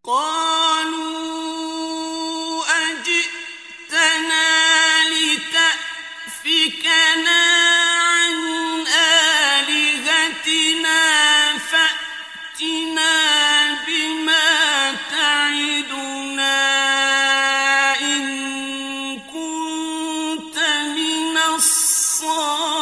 قَالُوا أَجِئْتَنَا لِتَأْفِكَنَا عَنْ آلِهَتِنَا فَأْتِنَا بِمَا تَعِدُنَا إِن كُنتَ مِنَ الصَّادِقِينَ